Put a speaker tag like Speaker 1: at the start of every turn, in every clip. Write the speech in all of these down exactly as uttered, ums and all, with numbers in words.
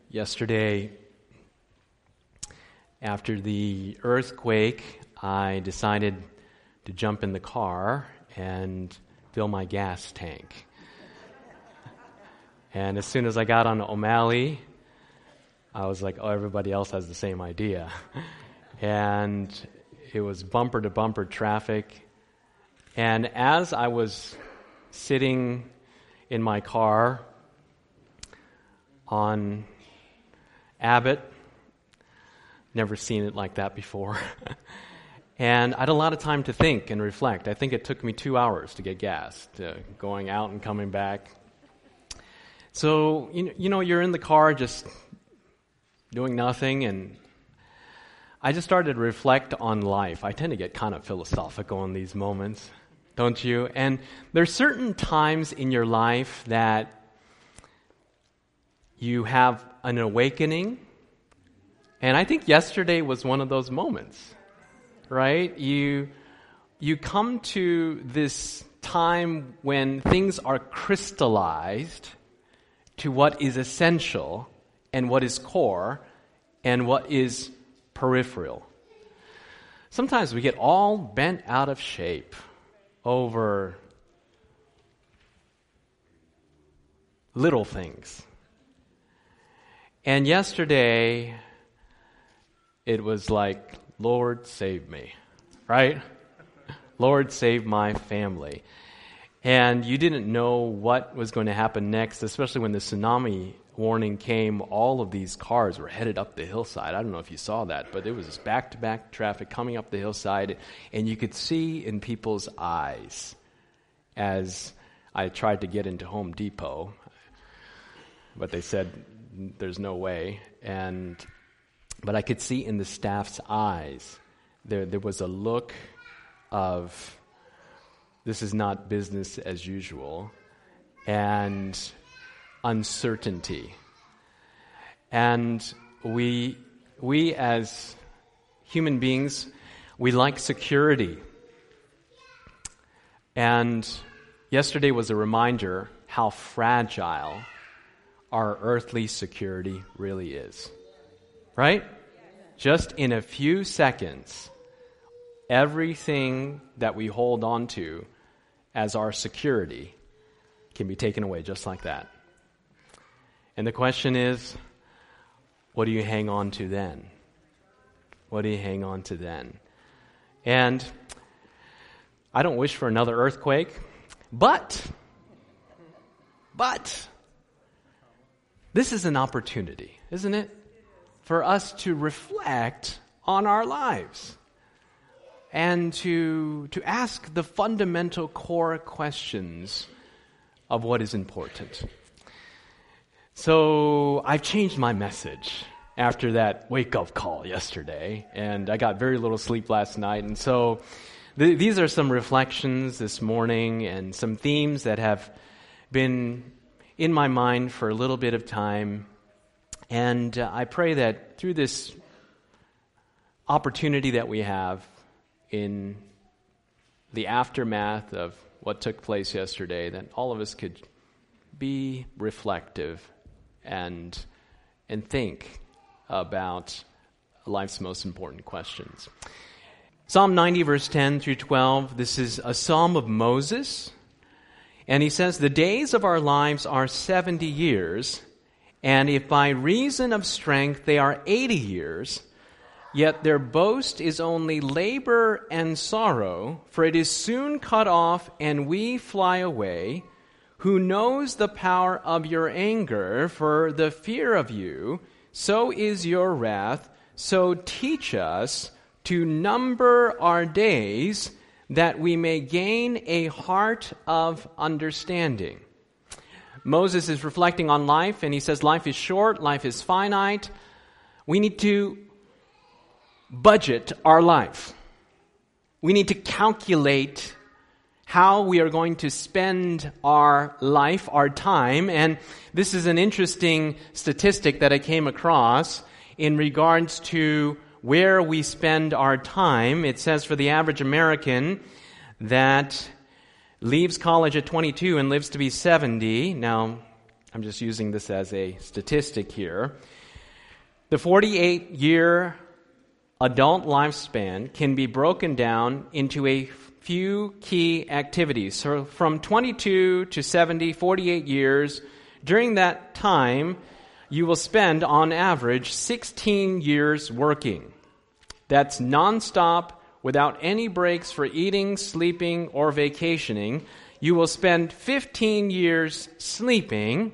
Speaker 1: Yesterday, after the earthquake, I decided to jump in the car and fill my gas tank. And as soon as I got on O'Malley, I was like, oh, everybody else has the same idea. And it was bumper to bumper traffic. And as I was sitting in my car on Abbott, never seen it like that before. And I had a lot of time to think and reflect. I think it took me two hours to get gas, to going out and coming back. So, you know, you know, you're in the car just doing nothing, and I just started to reflect on life. I tend to get kind of philosophical in these moments, don't you? And there's certain times in your life that you have an awakening, and I think yesterday was one of those moments, right? You you come to this time when things are crystallized to what is essential and what is core and what is peripheral. Sometimes we get all bent out of shape over little things. And yesterday, it was like, Lord, save me, right? Lord, save my family. And you didn't know what was going to happen next, especially when the tsunami warning came. All of these cars were headed up the hillside. I don't know if you saw that, but it was back-to-back traffic coming up the hillside, and you could see in people's eyes as I tried to get into Home Depot, but they said, there's no way. And but I could see in the staff's eyes, there there was a look of, this is not business as usual, and uncertainty. And we we as human beings, we like security. And yesterday was a reminder how fragile our earthly security really is. Right? Just in a few seconds, everything that we hold on to as our security can be taken away just like that. And the question is, what do you hang on to then? What do you hang on to then? And I don't wish for another earthquake, but, but, this is an opportunity, isn't it? For us to reflect on our lives and to, to ask the fundamental core questions of what is important. So I've changed my message after that wake-up call yesterday, and I got very little sleep last night. And so th- these are some reflections this morning and some themes that have been in my mind for a little bit of time. And uh, I pray that through this opportunity that we have in the aftermath of what took place yesterday, that all of us could be reflective and and think about life's most important questions. Psalm ninety, verse ten through twelve, this is a psalm of Moses. And he says, the days of our lives are seventy years, and if by reason of strength they are eighty years, yet their boast is only labor and sorrow, for it is soon cut off, and we fly away. Who knows the power of your anger? For the fear of you, so is your wrath. So teach us to number our days, that we may gain a heart of understanding. Moses is reflecting on life, and he says life is short, life is finite. We need to budget our life. We need to calculate how we are going to spend our life, our time. And this is an interesting statistic that I came across in regards to where we spend our time. It says for the average American that leaves college at twenty-two and lives to be seventy. Now, I'm just using this as a statistic here. The forty-eight-year adult lifespan can be broken down into a few key activities. So from twenty-two to seventy, forty-eight years, during that time, you will spend, on average, sixteen years working. That's nonstop, without any breaks for eating, sleeping, or vacationing. You will spend fifteen years sleeping.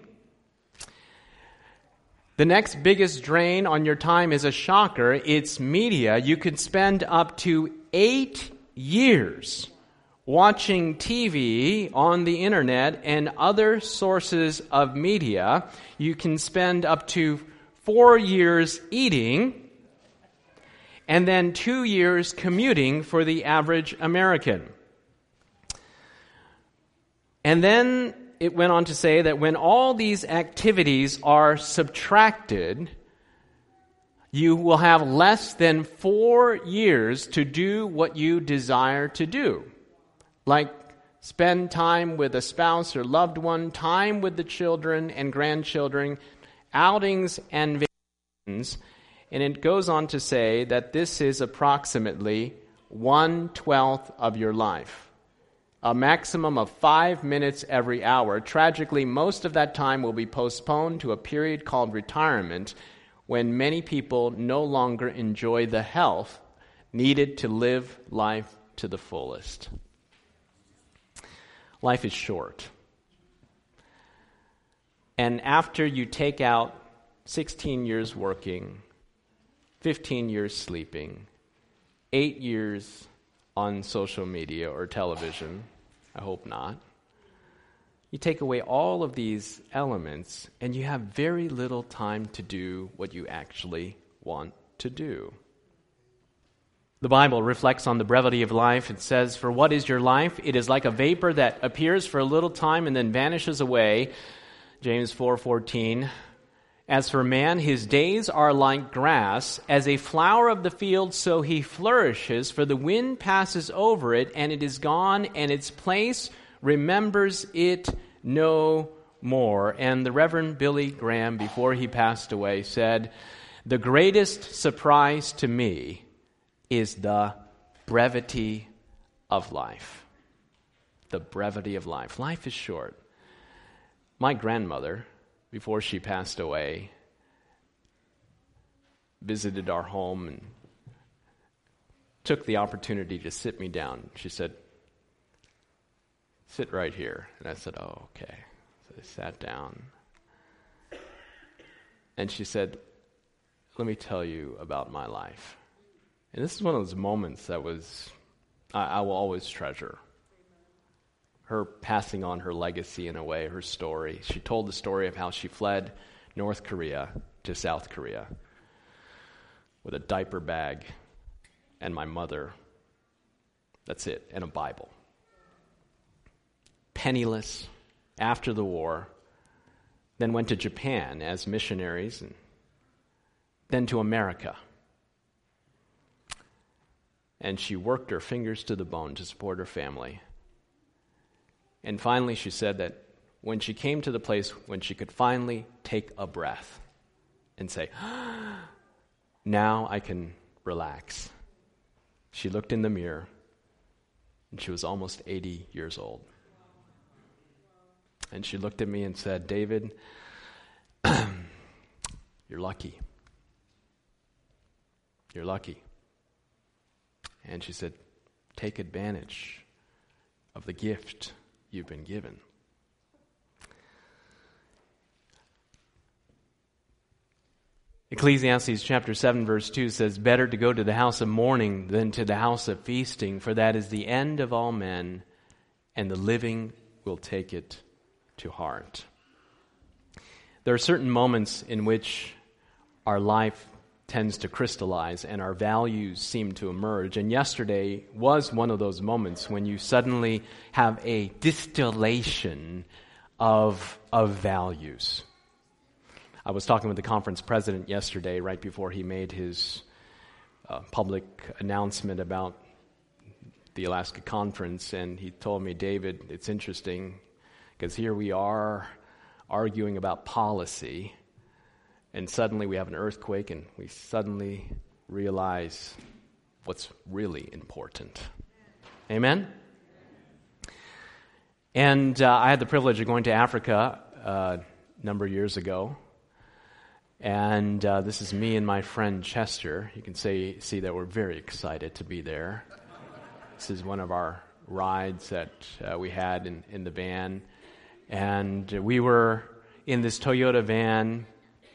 Speaker 1: The next biggest drain on your time is a shocker. It's media. You could spend up to eight years watching T V, on the internet, and other sources of media. You can spend up to four years eating, and then two years commuting for the average American. And then it went on to say that when all these activities are subtracted, you will have less than four years to do what you desire to do. Like spend time with a spouse or loved one, time with the children and grandchildren, outings and vacations. And it goes on to say that this is approximately one-twelfth of your life. A maximum of five minutes every hour. Tragically, most of that time will be postponed to a period called retirement, when many people no longer enjoy the health needed to live life to the fullest. Life is short. And after you take out sixteen years working, fifteen years sleeping, eight years on social media or television, I hope not, you take away all of these elements and you have very little time to do what you actually want to do. The Bible reflects on the brevity of life. It says, "For what is your life? It is like a vapor that appears for a little time and then vanishes away." James four fourteen. "As for man, his days are like grass, as a flower of the field, so he flourishes. For the wind passes over it, and it is gone, and its place remembers it no more." And the Reverend Billy Graham, before he passed away, said, "The greatest surprise to me is the brevity of life." The brevity of life. Life is short. My grandmother, before she passed away, visited our home and took the opportunity to sit me down. She said, "Sit right here." And I said, "Oh, okay." So I sat down. And she said, "Let me tell you about my life." And this is one of those moments that was, I, I will always treasure. Her passing on her legacy in a way, her story. She told the story of how she fled North Korea to South Korea with a diaper bag and my mother. That's it, and a Bible. Penniless after the war, then went to Japan as missionaries, and then to America. And she worked her fingers to the bone to support her family. And finally, she said that when she came to the place when she could finally take a breath and say, "Now I can relax," she looked in the mirror, and she was almost eighty years old. And she looked at me and said, "David, you're lucky. You're lucky." And she said, "Take advantage of the gift you've been given." Ecclesiastes chapter seven verse two says, "Better to go to the house of mourning than to the house of feasting, for that is the end of all men, and the living will take it to heart." There are certain moments in which our life tends to crystallize and our values seem to emerge. And yesterday was one of those moments when you suddenly have a distillation of, of values. I was talking with the conference president yesterday, right before he made his uh, public announcement about the Alaska conference, and he told me, "David, it's interesting, because here we are, arguing about policy, and suddenly we have an earthquake, and we suddenly realize what's really important. Amen? And uh, I had the privilege of going to Africa uh, a number of years ago. And uh, this is me and my friend Chester. You can say, see that we're very excited to be there. This is one of our rides that uh, we had in, in the van. And we were in this Toyota van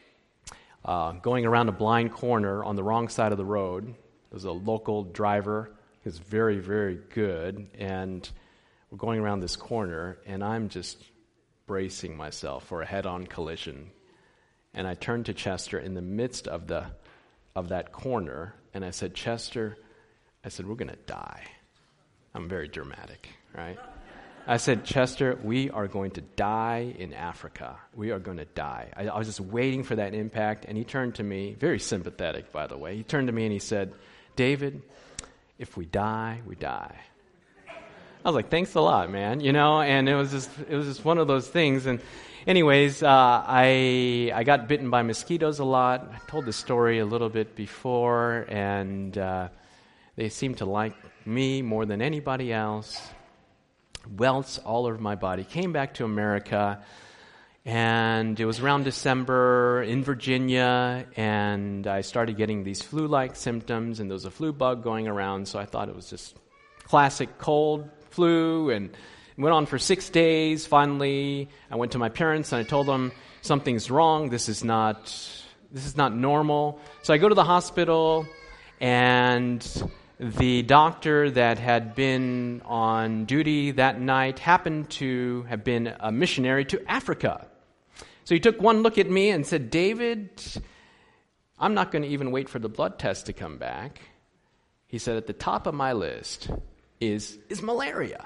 Speaker 1: uh, going around a blind corner on the wrong side of the road. There was a local driver. He was very, very good. And we're going around this corner, and I'm just bracing myself for a head-on collision. And I turned to Chester in the midst of the of that corner, and I said, Chester, I said, we're going to die. I'm very dramatic, right? I said, Chester, we are going to die in Africa. We are going to die. I, I was just waiting for that impact, and he turned to me, very sympathetic, by the way. He turned to me and he said, David, if we die, we die. I was like, thanks a lot, man, you know, and it was just it was just one of those things. And anyways, uh, I I got bitten by mosquitoes a lot. I told the story a little bit before, and uh, they seemed to like me more than anybody else. Welts all over my body. Came back to America, and it was around December in Virginia, and I started getting these flu-like symptoms, and there was a flu bug going around, so I thought it was just classic cold, flu, and it went on for six days. Finally, I went to my parents and I told them something's wrong. This is not this is not normal. So I go to the hospital, and the doctor that had been on duty that night happened to have been a missionary to Africa. So he took one look at me and said, David, I'm not going to even wait for the blood test to come back. He said, at the top of my list is is malaria.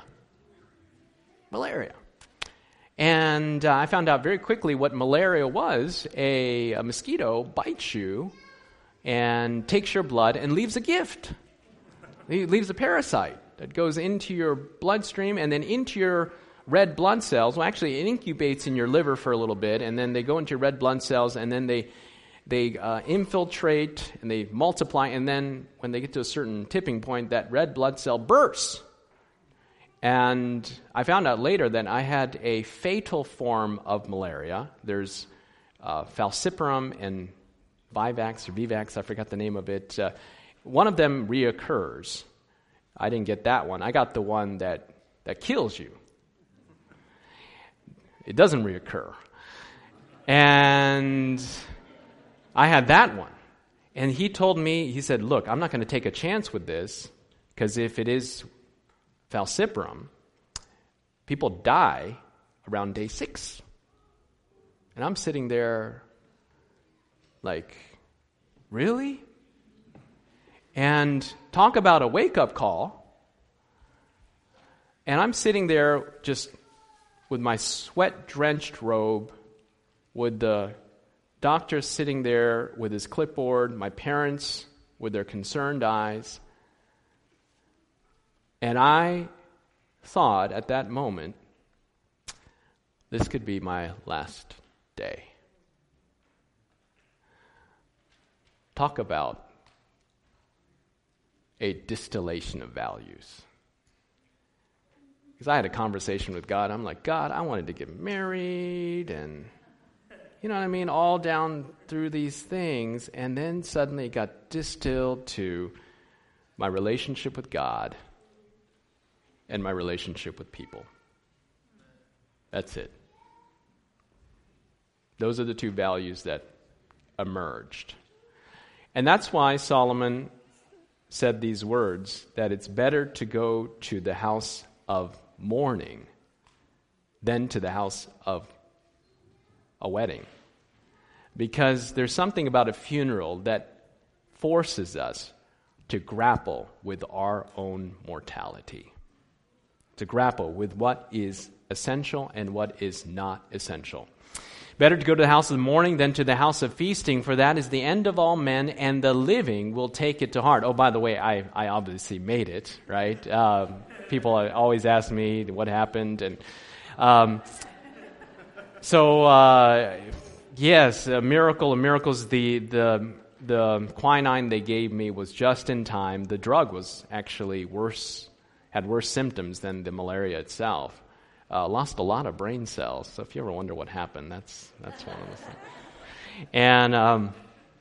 Speaker 1: Malaria. And uh, I found out very quickly what malaria was. A, a mosquito bites you and takes your blood and leaves a gift. He leaves a parasite that goes into your bloodstream and then into your red blood cells. Well, actually, it incubates in your liver for a little bit, and then they go into your red blood cells, and then they They uh, infiltrate and they multiply, and then when they get to a certain tipping point, that red blood cell bursts. And I found out later that I had a fatal form of malaria. There's uh, falciparum and Vivax or Vivax, I forgot the name of it. Uh, one of them reoccurs. I didn't get that one. I got the one that, that kills you. It doesn't reoccur. And I had that one. And he told me, he said, look, I'm not going to take a chance with this, because if it is falciparum, people die around day six. And I'm sitting there like, really? And talk about a wake-up call. And I'm sitting there just with my sweat-drenched robe, with the doctor sitting there with his clipboard, my parents with their concerned eyes. And I thought at that moment, this could be my last day. Talk about a distillation of values. Because I had a conversation with God. I'm like, God, I wanted to get married, and you know what I mean, all down through these things, and then suddenly it got distilled to my relationship with God and my relationship with people. That's it. Those are the two values that emerged. And that's why Solomon said these words, that it's better to go to the house of mourning than to the house of a wedding. Because there's something about a funeral that forces us to grapple with our own mortality, to grapple with what is essential and what is not essential. Better to go to the house of mourning than to the house of feasting, for that is the end of all men, and the living will take it to heart. Oh, by the way, I, I obviously made it, right? Um, people always ask me what happened, and um, so uh, yes, a miracle of miracles. The the the quinine they gave me was just in time. The drug was actually worse, had worse symptoms than the malaria itself. Uh, lost a lot of brain cells. So if you ever wonder what happened, that's that's one of the things. And um,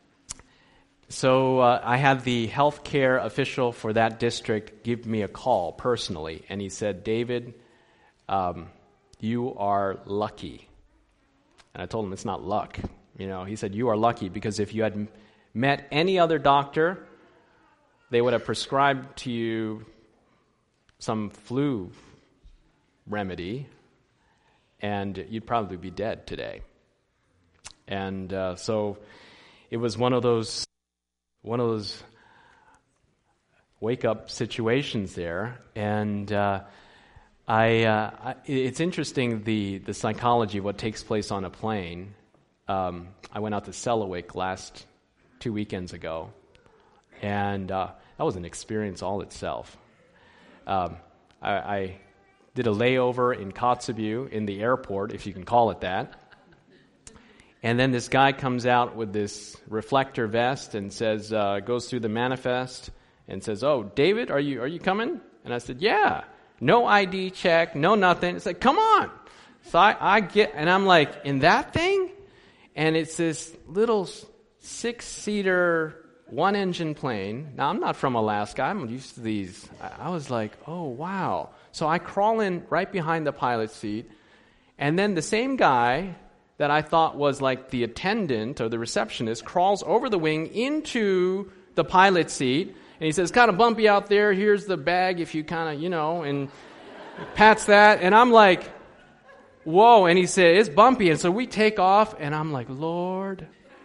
Speaker 1: so uh, I had the healthcare official for that district give me a call personally, and he said, "David, um, you are lucky." And I told him it's not luck. You know, he said, "You are lucky because if you had m- met any other doctor, they would have prescribed to you some flu remedy, and you'd probably be dead today." And uh, so it was one of those one of those wake-up situations there. And uh, I, uh, I it's interesting the the psychology of what takes place on a plane. Um, I went out to Selawik last two weekends ago, and uh, that was an experience all itself. Um, I, I did a layover in Kotzebue in the airport, if you can call it that. And then this guy comes out with this reflector vest and says, uh, goes through the manifest and says, "Oh, David, are you are you coming?" And I said, "Yeah." No I D check, no nothing. It's like, "Come on." So I, I get, and I'm like, in that thing? And it's this little six-seater, one-engine plane. Now, I'm not from Alaska. I'm used to these. I, I was like, oh, wow. So I crawl in right behind the pilot's seat, and then the same guy that I thought was like the attendant or the receptionist crawls over the wing into the pilot's seat, and he says, "Kind of bumpy out there. Here's the bag if you kind of, you know," and pats that. And I'm like, whoa. And he said, "It's bumpy." And so we take off, and I'm like, Lord,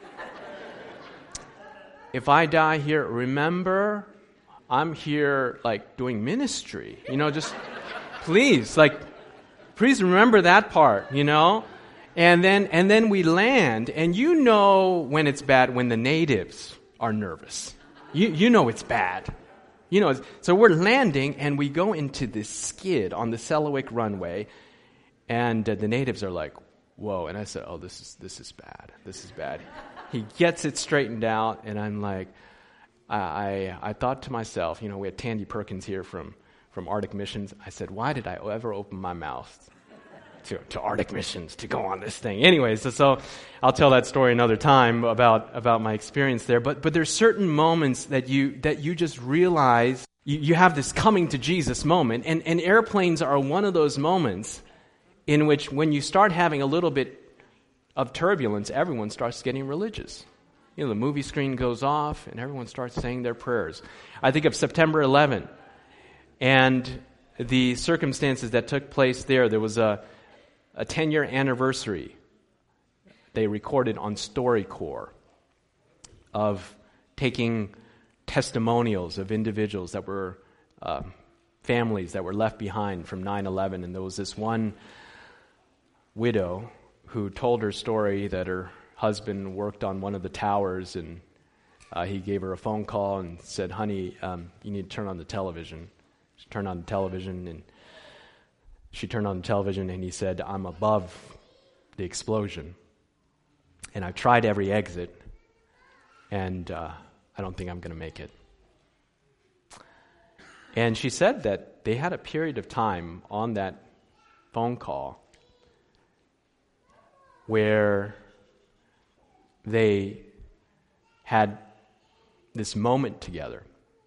Speaker 1: if I die here, remember, I'm here like doing ministry. You know, just please, like, please remember that part, you know? And then and then we land, and you know when it's bad when the natives are nervous. You you know it's bad. You know, so we're landing, and we go into this skid on the Selawik runway, and uh, the natives are like, "Whoa!" And I said, "Oh, this is this is bad. This is bad." He gets it straightened out, and I'm like, I I, I thought to myself, you know, we had Tandy Perkins here from from Arctic Missions. I said, why did I ever open my mouth to, to Arctic Missions to go on this thing? Anyways, so, so I'll tell that story another time about, about my experience there. But but there's certain moments that you that you just realize you, you have this coming to Jesus moment, and, and airplanes are one of those moments in which when you start having a little bit of turbulence, everyone starts getting religious. You know, the movie screen goes off, and everyone starts saying their prayers. I think of September eleventh, and the circumstances that took place there. There was a a ten-year anniversary they recorded on StoryCorps of taking testimonials of individuals that were uh, families that were left behind from nine eleven, and there was this one widow who told her story that her husband worked on one of the towers, and uh, he gave her a phone call and said, "Honey, um, you need to turn on the television." She turned on the television, and she turned on the television, and he said, "I'm above the explosion, and I've tried every exit, and uh, I don't think I'm going to make it." And she said that they had a period of time on that phone call where they had this moment together.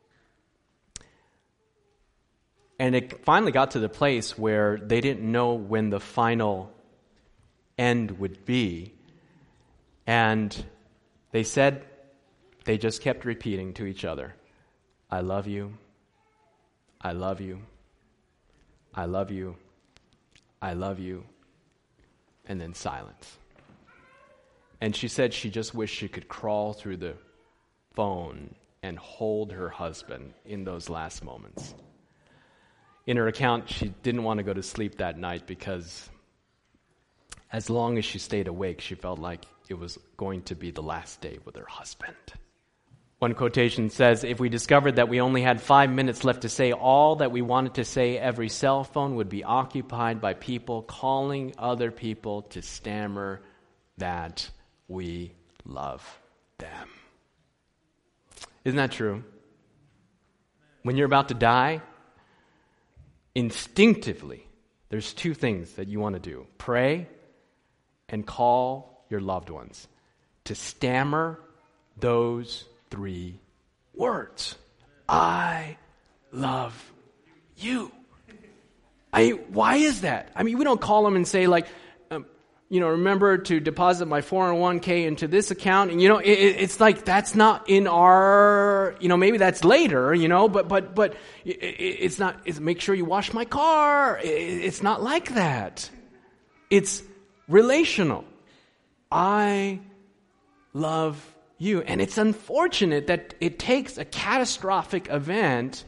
Speaker 1: And it finally got to the place where they didn't know when the final end would be. And they said, they just kept repeating to each other, "I love you, I love you, I love you, I love you," and then silence. And she said she just wished she could crawl through the phone and hold her husband in those last moments. In her account, she didn't want to go to sleep that night because as long as she stayed awake, she felt like it was going to be the last day with her husband. One quotation says, if we discovered that we only had five minutes left to say all that we wanted to say, every cell phone would be occupied by people calling other people to stammer that we love them. Isn't that true? When you're about to die, instinctively, there's two things that you want to do. Pray and call your loved ones to stammer those three words. I love you. I mean, why is that? I mean, we don't call them and say like, um, you know, remember to deposit my four oh one k into this account. And, you know, it, it's like that's not in our, you know, maybe that's later, you know, but, but, but it, it's not, it's make sure you wash my car. It, it's not like that. It's relational. I love you. And it's unfortunate that it takes a catastrophic event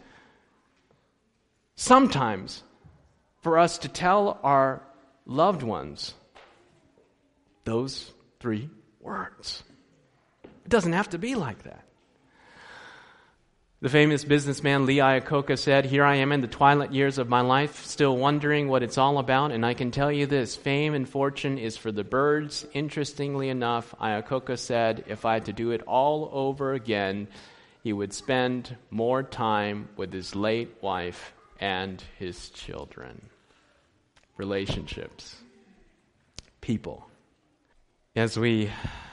Speaker 1: sometimes for us to tell our loved ones those three words. It doesn't have to be like that. The famous businessman Lee Iacocca said, "Here I am in the twilight years of my life, still wondering what it's all about, and I can tell you this, fame and fortune is for the birds." Interestingly enough, Iacocca said if I had to do it all over again, he would spend more time with his late wife and his children. Relationships. People. As we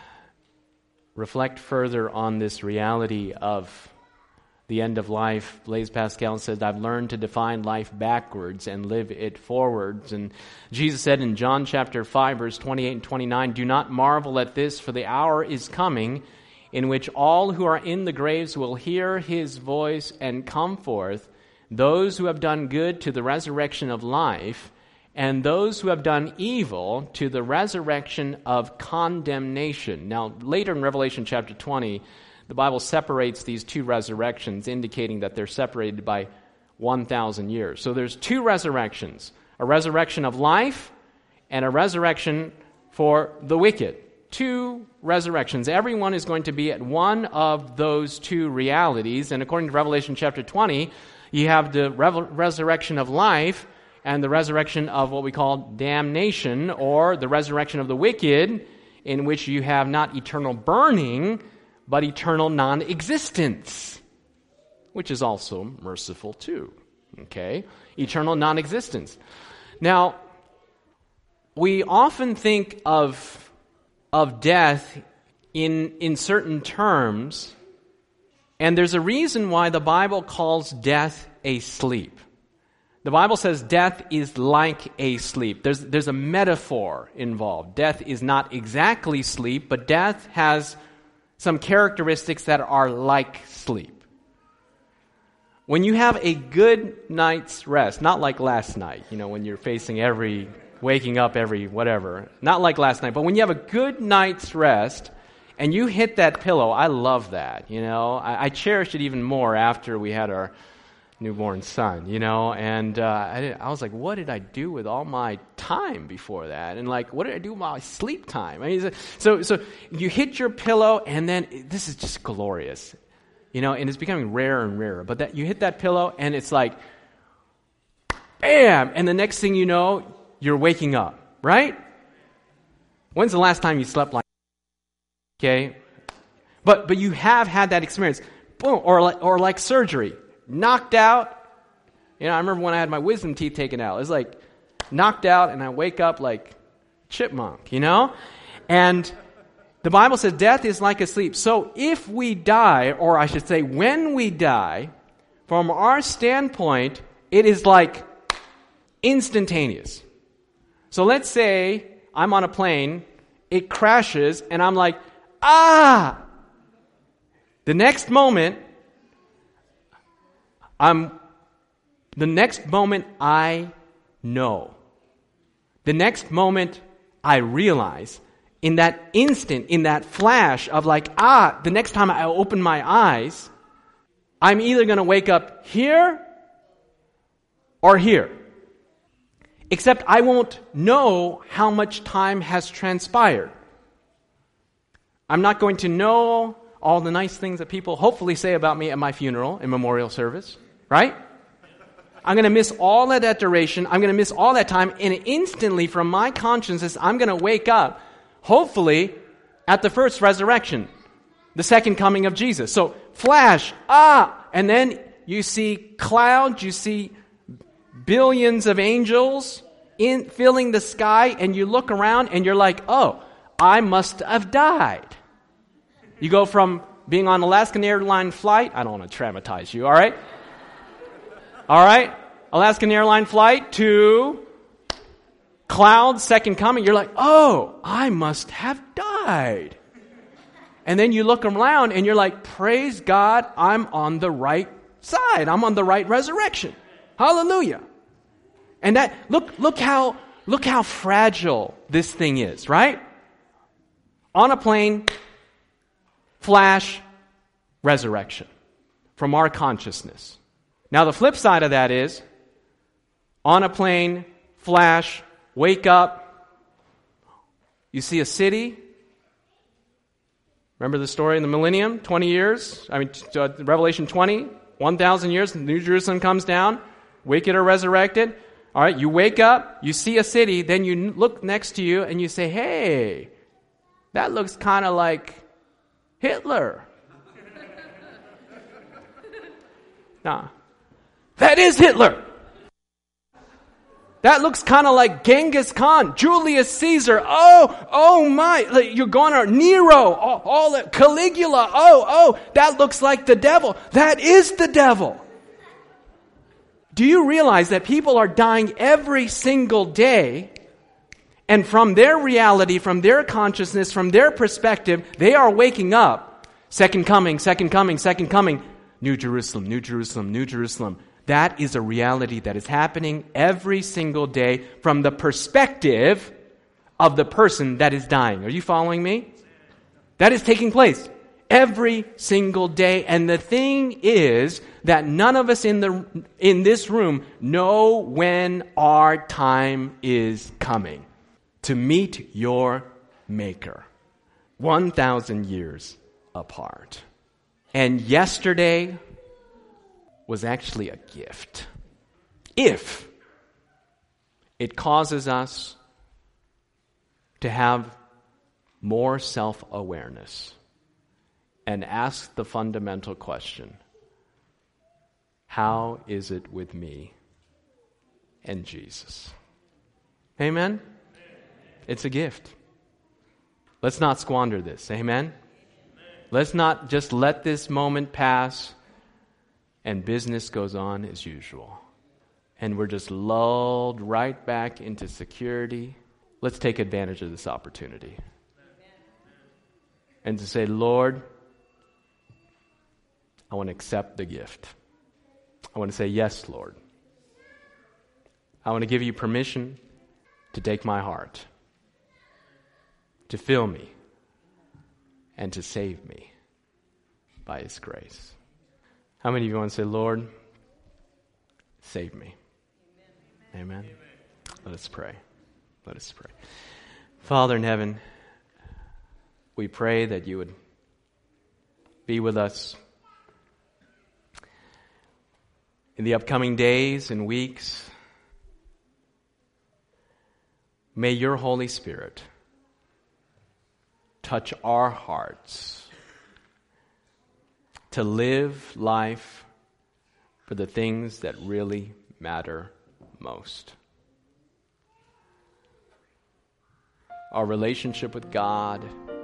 Speaker 1: reflect further on this reality of the end of life, Blaise Pascal said, I've learned to define life backwards and live it forwards. And Jesus said in John chapter five, verse twenty-eight and twenty-nine, do not marvel at this, for the hour is coming in which all who are in the graves will hear his voice and come forth, those who have done good to the resurrection of life, and those who have done evil to the resurrection of condemnation. Now, later in Revelation chapter twenty, the Bible separates these two resurrections, indicating that they're separated by one thousand years. So there's two resurrections, a resurrection of life and a resurrection for the wicked. Two resurrections. Everyone is going to be at one of those two realities. And according to Revelation chapter twenty, you have the re- resurrection of life and the resurrection of what we call damnation, or the resurrection of the wicked, in which you have not eternal burning, but eternal non-existence, which is also merciful too. Okay? Eternal non-existence. Now, we often think of, of death in, in certain terms, and there's a reason why the Bible calls death a sleep. The Bible says death is like a sleep. There's, there's a metaphor involved. Death is not exactly sleep, but death has some characteristics that are like sleep. When you have a good night's rest, not like last night, you know, when you're facing every, waking up every whatever, not like last night, but when you have a good night's rest and you hit that pillow, I love that, you know. I, I cherish it even more after we had our newborn son, you know, and uh, I, did, I was like, what did I do with all my time before that? And like, what did I do with my sleep time? I mean, so so you hit your pillow, and then this is just glorious, you know, and it's becoming rarer and rarer. But that you hit that pillow, and it's like, bam, and the next thing you know, you're waking up, right? When's the last time you slept like that? Okay, but but you have had that experience, boom, or like or like surgery. Knocked out. You know, I remember when I had my wisdom teeth taken out. It was like knocked out, and I wake up like chipmunk, you know? And the Bible says death is like a sleep. So if we die, or I should say when we die, from our standpoint, it is like instantaneous. So let's say I'm on a plane, it crashes, and I'm like, ah! The next moment, I'm, the next moment I know. The next moment I realize, in that instant, in that flash of like, ah, the next time I open my eyes, I'm either going to wake up here or here. Except I won't know how much time has transpired. I'm not going to know all the nice things that people hopefully say about me at my funeral and memorial service, right? I'm going to miss all of that duration. I'm going to miss all that time. And instantly from my consciousness, I'm going to wake up, hopefully, at the first resurrection, the second coming of Jesus. So flash, ah, and then you see clouds, you see billions of angels in filling the sky, and you look around and you're like, oh, I must have died. You go from being on Alaskan Airline flight, I don't want to traumatize you, all right? All right, Alaskan Airline flight to clouds, second coming. You're like, oh, I must have died. And then you look around and you're like, praise God, I'm on the right side. I'm on the right resurrection. Hallelujah. And that, look, look how, look how fragile this thing is, right? On a plane, flash, resurrection from our consciousness. Now the flip side of that is, on a plane, flash, wake up, you see a city. Remember the story in the millennium, twenty years? I mean, uh, Revelation twenty, one thousand years, New Jerusalem comes down, wicked are resurrected. All right, you wake up, you see a city, then you look next to you and you say, hey, that looks kind of like Hitler. Nah, that is Hitler. That looks kind of like Genghis Khan, Julius Caesar. Oh, oh my, like you're going to Nero, all, all that, Caligula. Oh, oh, that looks like the devil. That is the devil. Do you realize that people are dying every single day, and from their reality, from their consciousness, from their perspective, they are waking up. Second coming, second coming, second coming. New Jerusalem, New Jerusalem, New Jerusalem. That is a reality that is happening every single day from the perspective of the person that is dying. Are you following me? That is taking place every single day. And the thing is that none of us in the in this room know when our time is coming to meet your Maker. one thousand years apart. And yesterday was actually a gift. If it causes us to have more self-awareness and ask the fundamental question, how is it with me and Jesus? Amen? It's a gift. Let's not squander this. Amen? Let's not just let this moment pass and business goes on as usual. And we're just lulled right back into security. Let's take advantage of this opportunity. And to say, Lord, I want to accept the gift. I want to say, yes, Lord. I want to give you permission to take my heart, to fill me, and to save me by His grace. How many of you want to say, Lord, save me? Amen. Amen. Let us pray. Let us pray. Father in heaven, we pray that you would be with us in the upcoming days and weeks. May your Holy Spirit touch our hearts to live life for the things that really matter most. Our relationship with God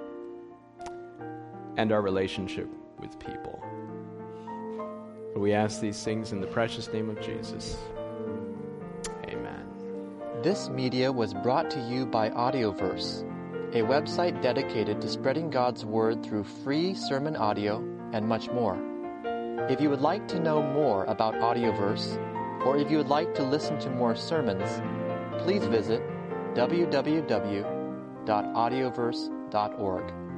Speaker 1: and our relationship with people. We ask these things in the precious name of Jesus. Amen.
Speaker 2: This media was brought to you by Audioverse, a website dedicated to spreading God's Word through free sermon audio and much more. If you would like to know more about Audioverse, or if you would like to listen to more sermons, please visit w w w dot audioverse dot org.